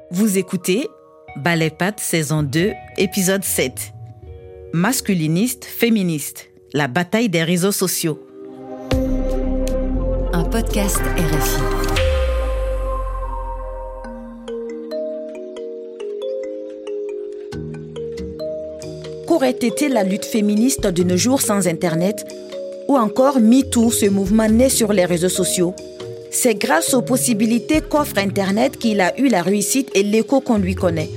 Vous écoutez Balai Pattes saison 2, épisode 7. Masculiniste, féministe, la bataille des réseaux sociaux. Un podcast RFI. Qu'aurait été la lutte féministe de nos jours sans Internet? Ou encore MeToo, ce mouvement né sur les réseaux sociaux? C'est grâce aux possibilités qu'offre Internet qu'il a eu la réussite et l'écho qu'on lui connaît.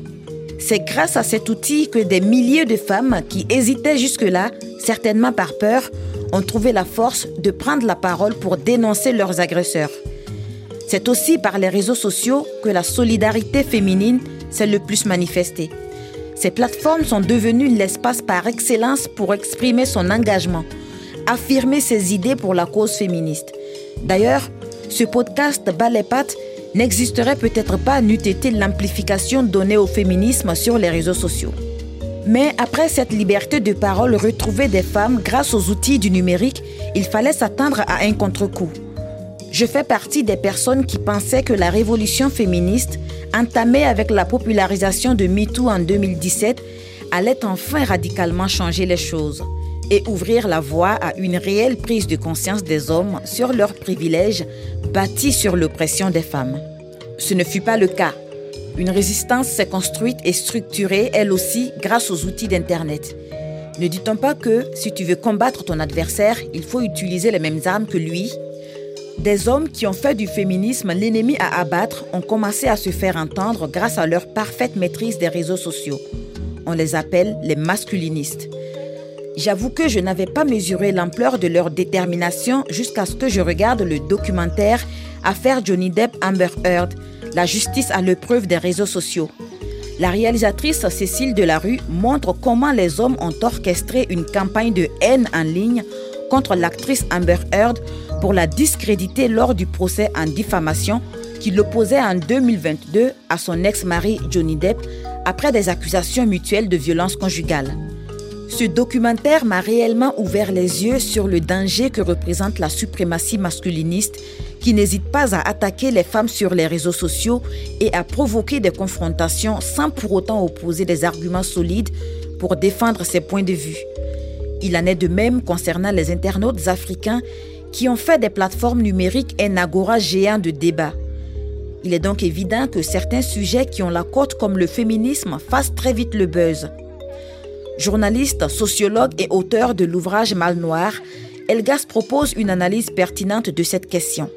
C'est grâce à cet outil que des milliers de femmes qui hésitaient jusque-là, certainement par peur, ont trouvé la force de prendre la parole pour dénoncer leurs agresseurs. C'est aussi par les réseaux sociaux que la solidarité féminine s'est le plus manifestée. Ces plateformes sont devenues l'espace par excellence pour exprimer son engagement, affirmer ses idées pour la cause féministe. D'ailleurs, ce podcast Balai Pattes n'existerait peut-être pas n'eût été l'amplification donnée au féminisme sur les réseaux sociaux. Mais après cette liberté de parole retrouvée des femmes grâce aux outils du numérique, il fallait s'attendre à un contre-coup. Je fais partie des personnes qui pensaient que la révolution féministe, entamée avec la popularisation de MeToo en 2017, allait enfin radicalement changer les choses et ouvrir la voie à une réelle prise de conscience des hommes sur leurs privilèges bâtis sur l'oppression des femmes. Ce ne fut pas le cas. Une résistance s'est construite et structurée, elle aussi, grâce aux outils d'Internet. Ne dit-on pas que, si tu veux combattre ton adversaire, il faut utiliser les mêmes armes que lui? Des hommes qui ont fait du féminisme l'ennemi à abattre ont commencé à se faire entendre grâce à leur parfaite maîtrise des réseaux sociaux. On les appelle les masculinistes. J'avoue que je n'avais pas mesuré l'ampleur de leur détermination jusqu'à ce que je regarde le documentaire « Affaire Johnny Depp-Amber Heard », la justice à l'épreuve des réseaux sociaux. La réalisatrice Cécile Delarue montre comment les hommes ont orchestré une campagne de haine en ligne contre l'actrice Amber Heard pour la discréditer lors du procès en diffamation qui l'opposait en 2022 à son ex-mari Johnny Depp après des accusations mutuelles de violence conjugale. Ce documentaire m'a réellement ouvert les yeux sur le danger que représente la suprématie masculiniste qui n'hésite pas à attaquer les femmes sur les réseaux sociaux et à provoquer des confrontations sans pour autant opposer des arguments solides pour défendre ses points de vue. Il en est de même concernant les internautes africains qui ont fait des plateformes numériques un agora géant de débat. Il est donc évident que certains sujets qui ont la cote comme le féminisme fassent très vite le buzz. Journaliste, sociologue et auteur de l'ouvrage Mal Noir, Elgas propose une analyse pertinente de cette question.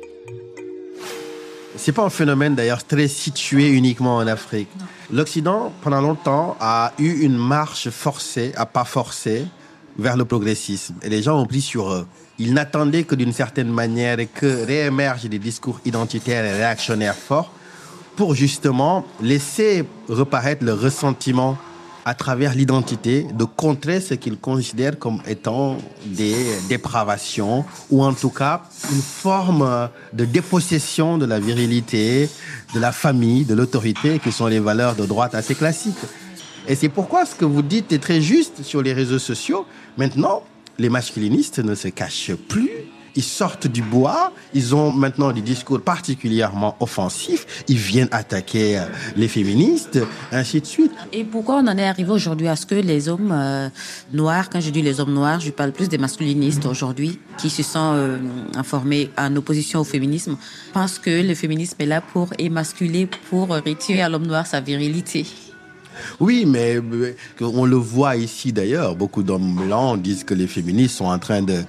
Ce n'est pas un phénomène d'ailleurs très situé uniquement en Afrique. L'Occident, pendant longtemps, a eu une marche forcée, à pas forcée, vers le progressisme. Et les gens ont pris sur eux. Ils n'attendaient que d'une certaine manière que réémergent des discours identitaires et réactionnaires forts pour justement laisser reparaître le ressentiment à travers l'identité, de contrer ce qu'ils considèrent comme étant des dépravations ou en tout cas une forme de dépossession de la virilité, de la famille, de l'autorité, qui sont les valeurs de droite assez classiques. Et c'est pourquoi ce que vous dites est très juste sur les réseaux sociaux. Maintenant, les masculinistes ne se cachent plus. Ils sortent du bois, ils ont maintenant des discours particulièrement offensifs, ils viennent attaquer les féministes, ainsi de suite. Et pourquoi on en est arrivé aujourd'hui à ce que les hommes noirs, quand je dis les hommes noirs, je parle plus des masculinistes aujourd'hui, qui se sont informés en opposition au féminisme, pensent que le féminisme est là pour émasculer, pour retirer à l'homme noir sa virilité? Oui, mais on le voit ici d'ailleurs. Beaucoup d'hommes blancs disent que les féministes sont en train de...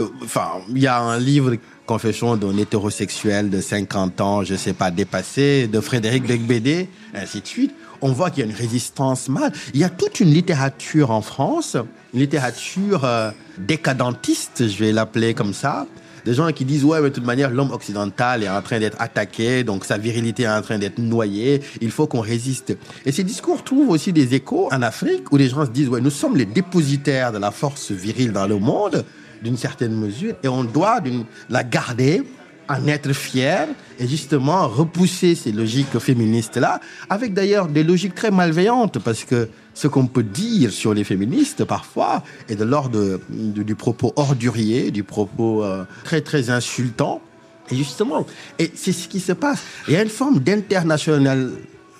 il y a un livre, Confession d'un hétérosexuel de 50 ans, je ne sais pas, dépassé, de Frédéric Beigbeder, ainsi de suite. On voit qu'il y a une résistance mâle. Il y a toute une littérature en France, une littérature décadentiste, je vais l'appeler comme ça. Des gens qui disent, ouais, mais de toute manière, l'homme occidental est en train d'être attaqué, donc sa virilité est en train d'être noyée, il faut qu'on résiste. Et ces discours trouvent aussi des échos en Afrique, où les gens se disent, ouais, nous sommes les dépositaires de la force virile dans le monde, d'une certaine mesure, et on doit la garder, en être fier, et justement repousser ces logiques féministes-là, avec d'ailleurs des logiques très malveillantes, parce que ce qu'on peut dire sur les féministes, parfois, est de l'ordre du propos ordurier, du propos très, très insultant. Et justement, et c'est ce qui se passe. Il y a une forme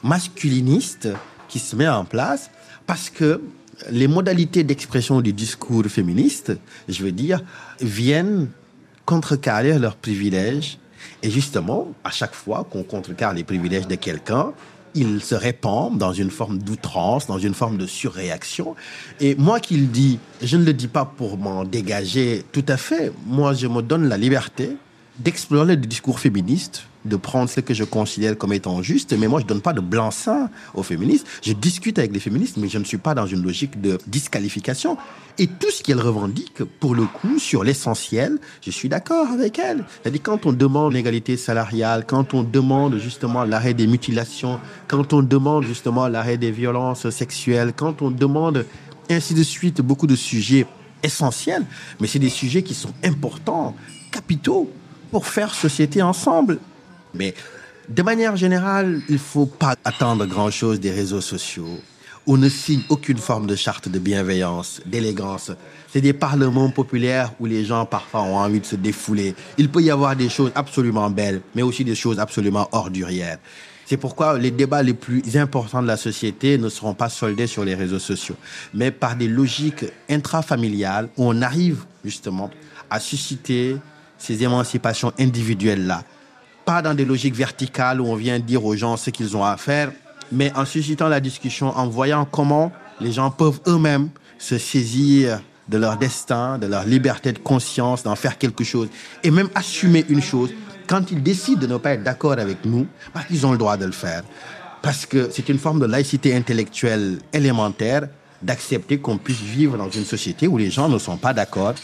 masculiniste qui se met en place parce que les modalités d'expression du discours féministe, je veux dire, viennent contrecarrer leurs privilèges. Et justement, à chaque fois qu'on contrecarre les privilèges de quelqu'un, il se répand dans une forme d'outrance, dans une forme de surréaction. Et moi qui le dis, je ne le dis pas pour m'en dégager tout à fait. Moi, je me donne la liberté d'explorer le discours féministe, de prendre ce que je considère comme étant juste. Mais moi, je ne donne pas de blanc-seing aux féministes. Je discute avec les féministes, mais je ne suis pas dans une logique de disqualification. Et tout ce qu'elles revendiquent, pour le coup, sur l'essentiel, je suis d'accord avec elles. C'est-à-dire, quand on demande l'égalité salariale, quand on demande justement l'arrêt des mutilations, quand on demande justement l'arrêt des violences sexuelles, quand on demande ainsi de suite beaucoup de sujets essentiels, mais c'est des sujets qui sont importants, capitaux, pour faire société ensemble. Mais de manière générale, il ne faut pas attendre grand-chose des réseaux sociaux. On ne signe aucune forme de charte de bienveillance, d'élégance. C'est des parlements populaires où les gens parfois ont envie de se défouler. Il peut y avoir des choses absolument belles, mais aussi des choses absolument ordurières. C'est pourquoi les débats les plus importants de la société ne seront pas soldés sur les réseaux sociaux, mais par des logiques intrafamiliales où on arrive justement à susciter ces émancipations individuelles-là. Pas dans des logiques verticales où on vient dire aux gens ce qu'ils ont à faire, mais en suscitant la discussion, en voyant comment les gens peuvent eux-mêmes se saisir de leur destin, de leur liberté de conscience, d'en faire quelque chose, et même assumer une chose. Quand ils décident de ne pas être d'accord avec nous, parce qu'ils ont le droit de le faire. Parce que c'est une forme de laïcité intellectuelle élémentaire d'accepter qu'on puisse vivre dans une société où les gens ne sont pas d'accord.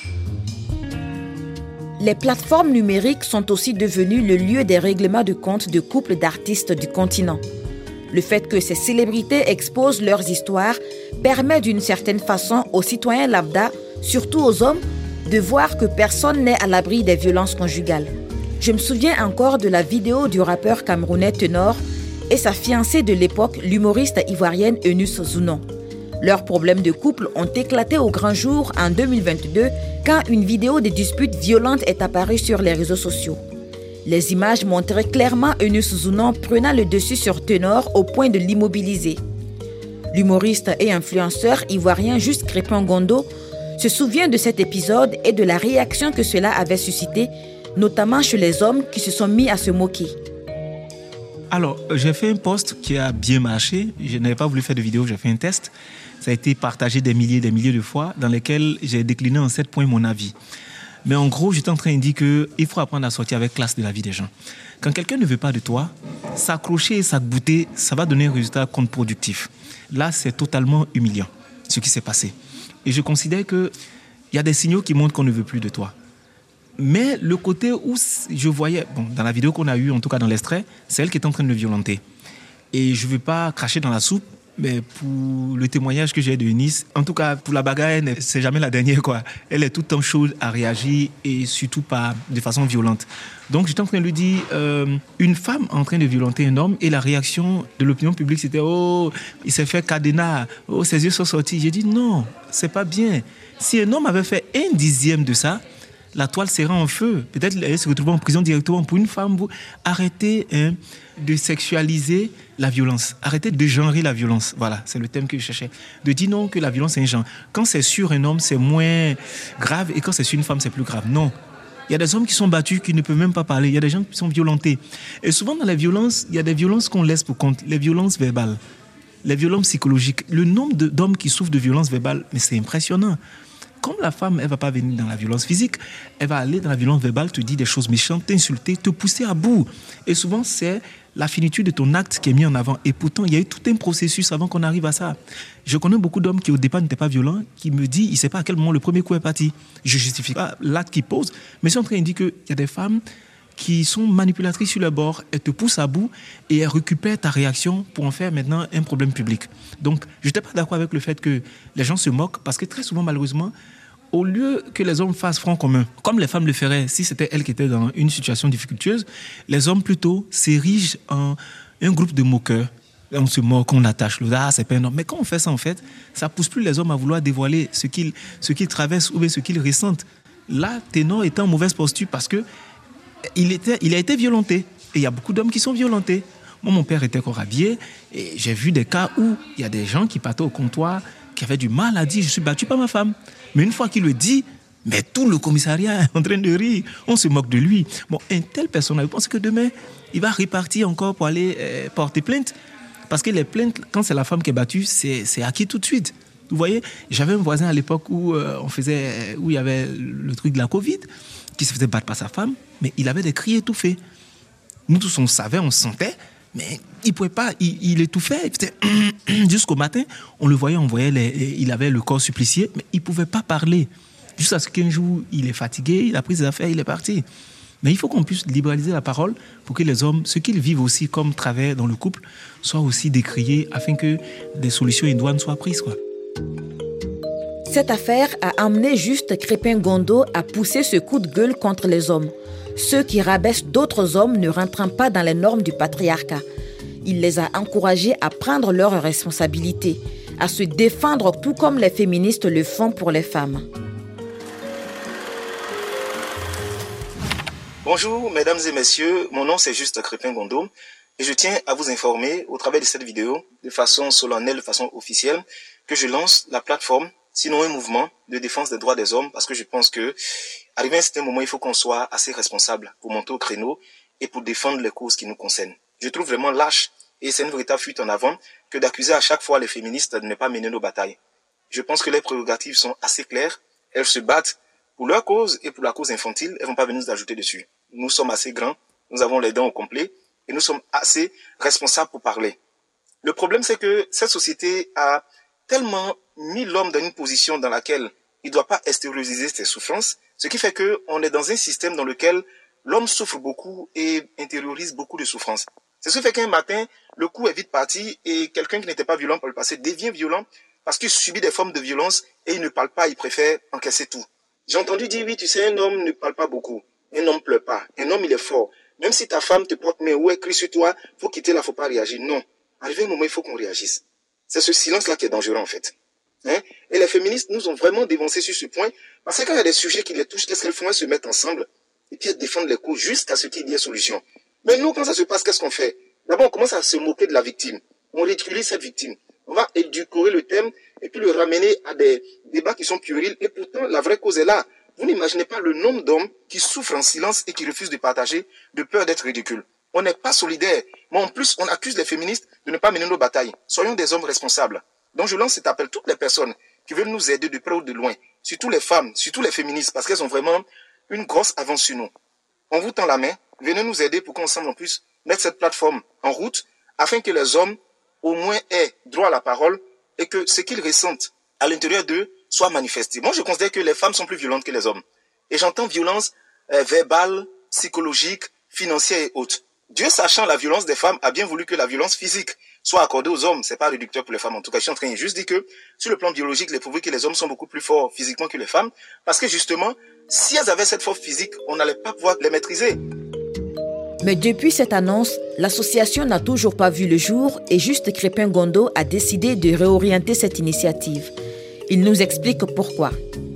Les plateformes numériques sont aussi devenues le lieu des règlements de comptes de couples d'artistes du continent. Le fait que ces célébrités exposent leurs histoires permet d'une certaine façon aux citoyens lambda, surtout aux hommes, de voir que personne n'est à l'abri des violences conjugales. Je me souviens encore de la vidéo du rappeur camerounais Ténor et sa fiancée de l'époque, l'humoriste ivoirienne Eunice Zounon. Leurs problèmes de couple ont éclaté au grand jour en 2022 quand une vidéo de dispute violente est apparue sur les réseaux sociaux. Les images montraient clairement Eunice Zounon prenant le dessus sur Ténor au point de l'immobiliser. L'humoriste et influenceur ivoirien Juste Crépin Gondo se souvient de cet épisode et de la réaction que cela avait suscité, notamment chez les hommes qui se sont mis à se moquer. Alors, j'ai fait un post qui a bien marché. Je n'avais pas voulu faire de vidéo, j'ai fait un test. Ça a été partagé des milliers de fois, dans lesquels j'ai décliné en 7 points mon avis. Mais en gros, j'étais en train de dire qu'il faut apprendre à sortir avec classe de la vie des gens. Quand quelqu'un ne veut pas de toi, s'accrocher et s'accouter, ça va donner un résultat contre-productif. Là, c'est totalement humiliant, ce qui s'est passé. Et je considère qu'il y a des signaux qui montrent qu'on ne veut plus de toi. Mais le côté où je voyais, dans la vidéo qu'on a eue, en tout cas dans l'extrait, c'est elle qui est en train de le violenter. Et je ne veux pas cracher dans la soupe, mais pour le témoignage que j'ai de Eunice, en tout cas pour la bagarre, c'est jamais la dernière, quoi. Elle est tout le temps chaude à réagir et surtout pas de façon violente. Donc j'étais en train de lui dire, une femme en train de violenter un homme et la réaction de l'opinion publique c'était « Oh, il s'est fait cadenas, oh, ses yeux sont sortis ». J'ai dit « Non, c'est pas bien. Si un homme avait fait 1/10 de ça, la toile serait en feu. Peut-être elle se retrouve en prison directement. Pour une femme, vous arrêtez de sexualiser la violence. Arrêtez de genrer la violence. Voilà, c'est le thème que je cherchais. De dire non que la violence est un genre. Quand c'est sur un homme, c'est moins grave et quand c'est sur une femme, c'est plus grave. Non. Il y a des hommes qui sont battus, qui ne peuvent même pas parler. Il y a des gens qui sont violentés. Et souvent dans les violences, il y a des violences qu'on laisse pour compte. Les violences verbales, les violences psychologiques. Le nombre d'hommes qui souffrent de violences verbales, mais c'est impressionnant. Comme la femme, elle ne va pas venir dans la violence physique, elle va aller dans la violence verbale, te dire des choses méchantes, t'insulter, te pousser à bout. Et souvent, c'est la finitude de ton acte qui est mis en avant. Et pourtant, il y a eu tout un processus avant qu'on arrive à ça. Je connais beaucoup d'hommes qui, au départ, n'étaient pas violents, qui me disent, il ne sait pas à quel moment le premier coup est parti. Je ne justifie pas l'acte qu'ils posent, mais je suis en train de dire qu'il y a des femmes qui sont manipulatrices sur le bord, elles te poussent à bout et elles récupèrent ta réaction pour en faire maintenant un problème public. Donc, je n'étais pas d'accord avec le fait que les gens se moquent parce que très souvent, malheureusement, au lieu que les hommes fassent front commun, comme les femmes le feraient si c'était elles qui étaient dans une situation difficultueuse, les hommes plutôt s'érigent en un groupe de moqueurs. On se moque, on attache l'autre, c'est pas un homme. Mais quand on fait ça, en fait, ça pousse plus les hommes à vouloir dévoiler ce qu'ils traversent ou bien ce qu'ils ressentent. Là, Ténor était en mauvaise posture parce que il a été violenté. Et il y a beaucoup d'hommes qui sont violentés. Moi, mon père était encore habillé et j'ai vu des cas où il y a des gens qui partaient au comptoir, qui avaient du mal à dire « je suis battu par ma femme ». Mais une fois qu'il le dit, mais tout le commissariat est en train de rire. On se moque de lui. Bon, une telle personne, je pense que demain, il va repartir encore pour aller porter plainte. Parce que les plaintes, quand c'est la femme qui est battue, c'est acquis tout de suite. Vous voyez, j'avais un voisin à l'époque où il y avait le truc de la Covid, qui se faisait battre par sa femme, mais il avait des cris étouffés. Nous tous, on savait, on sentait, mais il ne pouvait pas, il étouffait. Il faisait jusqu'au matin, on le voyait, il avait le corps supplicié, mais il ne pouvait pas parler. Jusqu'à ce qu'un jour, il est fatigué, il a pris ses affaires, il est parti. Mais il faut qu'on puisse libéraliser la parole pour que les hommes, ce qu'ils vivent aussi comme travers dans le couple, soient aussi décriés afin que des solutions idoines soient prises, quoi. Cette affaire a amené Juste Crépin-Gondo à pousser ce coup de gueule contre les hommes. Ceux qui rabaissent d'autres hommes ne rentrant pas dans les normes du patriarcat. Il les a encouragés à prendre leurs responsabilités, à se défendre tout comme les féministes le font pour les femmes. Bonjour mesdames et messieurs, mon nom c'est Juste Crépin-Gondo et je tiens à vous informer au travers de cette vidéo, de façon solennelle, de façon officielle, que je lance la plateforme, sinon un mouvement de défense des droits des hommes, parce que je pense que arrivé à un certain moment, il faut qu'on soit assez responsable pour monter au créneau et pour défendre les causes qui nous concernent. Je trouve vraiment lâche, et c'est une véritable fuite en avant, que d'accuser à chaque fois les féministes de ne pas mener nos batailles. Je pense que les prérogatives sont assez claires, elles se battent pour leur cause et pour la cause infantile, elles ne vont pas venir nous ajouter dessus. Nous sommes assez grands, nous avons les dents au complet, et nous sommes assez responsables pour parler. Le problème, c'est que cette société a tellement mis l'homme dans une position dans laquelle il ne doit pas extérioriser ses souffrances, ce qui fait qu'on est dans un système dans lequel l'homme souffre beaucoup et intériorise beaucoup de souffrances. C'est ce qui fait qu'un matin, le coup est vite parti et quelqu'un qui n'était pas violent par le passé devient violent parce qu'il subit des formes de violence et il ne parle pas, il préfère encaisser tout. J'ai entendu dire, oui, tu sais, un homme ne parle pas beaucoup, un homme ne pleure pas, un homme il est fort. Même si ta femme te porte main ou elle crie sur toi, il faut quitter là, il ne faut pas réagir. Non, arrivé un moment, il faut qu'on réagisse. C'est ce silence-là qui est dangereux en fait. Et les féministes nous ont vraiment dévancé sur ce point, parce que quand il y a des sujets qui les touchent, qu'est-ce qu'elles font? Elles se mettent ensemble, et puis elles défendent les causes jusqu'à ce qu'il y ait solution. Mais nous, quand ça se passe, qu'est-ce qu'on fait? D'abord, on commence à se moquer de la victime. On ridiculise cette victime. On va édulcorer le thème, et puis le ramener à des débats qui sont puérils, et pourtant, la vraie cause est là. Vous n'imaginez pas le nombre d'hommes qui souffrent en silence et qui refusent de partager, de peur d'être ridicules. On n'est pas solidaires, mais en plus, on accuse les féministes de ne pas mener nos batailles. Soyons des hommes responsables. Donc je lance cet appel à toutes les personnes qui veulent nous aider de près ou de loin, surtout les femmes, surtout les féministes, parce qu'elles ont vraiment une grosse avance sur nous. On vous tend la main, venez nous aider pour qu'ensemble on puisse mettre cette plateforme en route, afin que les hommes au moins aient droit à la parole et que ce qu'ils ressentent à l'intérieur d'eux soit manifesté. Moi je considère que les femmes sont plus violentes que les hommes. Et j'entends violence verbale, psychologique, financière et autres. Dieu sachant la violence des femmes a bien voulu que la violence physique soit accordée aux hommes. C'est pas réducteur pour les femmes en tout cas. Je suis en train de juste dire que sur le plan biologique, il est prouvé que les hommes sont beaucoup plus forts physiquement que les femmes. Parce que justement, si elles avaient cette force physique, on n'allait pas pouvoir les maîtriser. Mais depuis cette annonce, l'association n'a toujours pas vu le jour et Juste Crépin-Gondo a décidé de réorienter cette initiative. Il nous explique pourquoi.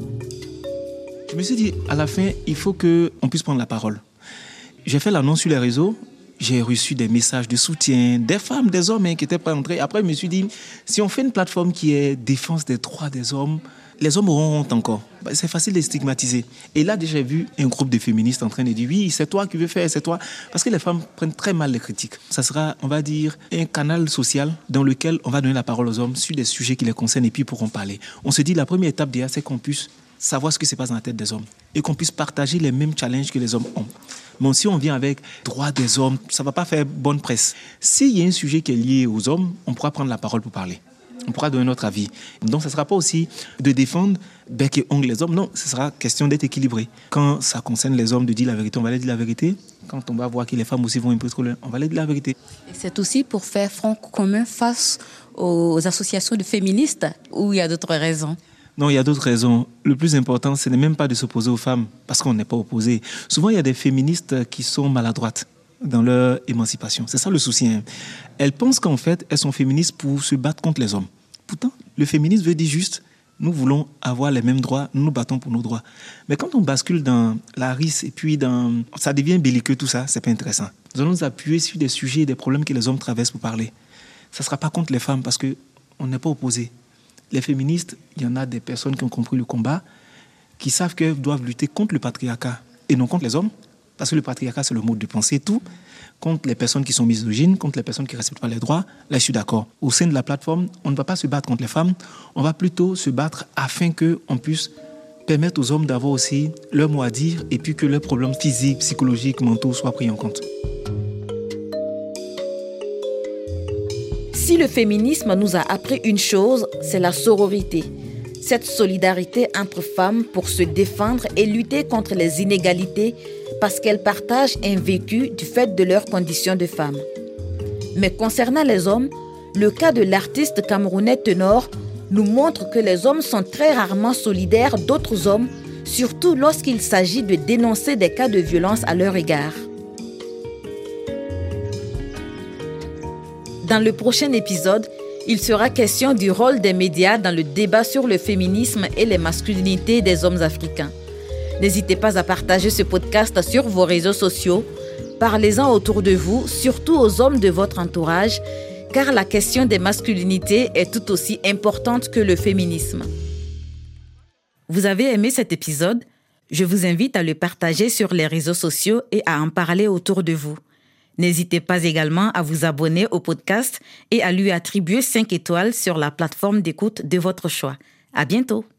Je me suis dit, à la fin, il faut qu'on puisse prendre la parole. J'ai fait l'annonce sur les réseaux. J'ai reçu des messages de soutien, des femmes, des hommes qui étaient prêts à entrer. Après, je me suis dit, si on fait une plateforme qui est défense des droits des hommes, les hommes auront honte encore. C'est facile de les stigmatiser. Et là, déjà, j'ai vu un groupe de féministes en train de dire, oui, c'est toi qui veux faire, c'est toi. Parce que les femmes prennent très mal les critiques. Ça sera, on va dire, un canal social dans lequel on va donner la parole aux hommes sur des sujets qui les concernent et puis ils pourront parler. On se dit, la première étape déjà, c'est qu'on puisse savoir ce qui se passe dans la tête des hommes et qu'on puisse partager les mêmes challenges que les hommes ont. Mais si on vient avec droit des hommes, ça ne va pas faire bonne presse. S'il y a un sujet qui est lié aux hommes, on pourra prendre la parole pour parler. On pourra donner notre avis. Donc, ça ne sera pas aussi de défendre bec et ongle les hommes. Non, ce sera question d'être équilibré. Quand ça concerne les hommes, de dire la vérité, on va leur dire la vérité. Quand on va voir que les femmes aussi vont un peu trop loin, on va leur dire la vérité. Et c'est aussi pour faire front commun face aux associations de féministes ou il y a d'autres raisons? Non, il y a d'autres raisons. Le plus important, ce n'est même pas de s'opposer aux femmes, parce qu'on n'est pas opposé. Souvent, il y a des féministes qui sont maladroites dans leur émancipation. C'est ça le souci. Elles pensent qu'en fait, elles sont féministes pour se battre contre les hommes. Pourtant, le féminisme veut dire juste, nous voulons avoir les mêmes droits, nous nous battons pour nos droits. Mais quand on bascule dans la rise et puis ça devient belliqueux tout ça, c'est pas intéressant. Nous allons nous appuyer sur des sujets et des problèmes que les hommes traversent pour parler. Ça ne sera pas contre les femmes parce qu'on n'est pas opposés. Les féministes, il y en a des personnes qui ont compris le combat, qui savent qu'elles doivent lutter contre le patriarcat et non contre les hommes, parce que le patriarcat, c'est le mode de penser, tout, contre les personnes qui sont misogynes, contre les personnes qui ne respectent pas les droits. Là, je suis d'accord. Au sein de la plateforme, on ne va pas se battre contre les femmes, on va plutôt se battre afin qu'on puisse permettre aux hommes d'avoir aussi leur mot à dire et puis que leurs problèmes physiques, psychologiques, mentaux soient pris en compte. Si le féminisme nous a appris une chose, c'est la sororité. Cette solidarité entre femmes pour se défendre et lutter contre les inégalités parce qu'elles partagent un vécu du fait de leurs conditions de femmes. Mais concernant les hommes, le cas de l'artiste camerounais Tenor nous montre que les hommes sont très rarement solidaires d'autres hommes, surtout lorsqu'il s'agit de dénoncer des cas de violence à leur égard. Dans le prochain épisode, il sera question du rôle des médias dans le débat sur le féminisme et les masculinités des hommes africains. N'hésitez pas à partager ce podcast sur vos réseaux sociaux. Parlez-en autour de vous, surtout aux hommes de votre entourage, car la question des masculinités est tout aussi importante que le féminisme. Vous avez aimé cet épisode? Je vous invite à le partager sur les réseaux sociaux et à en parler autour de vous. N'hésitez pas également à vous abonner au podcast et à lui attribuer 5 étoiles sur la plateforme d'écoute de votre choix. À bientôt!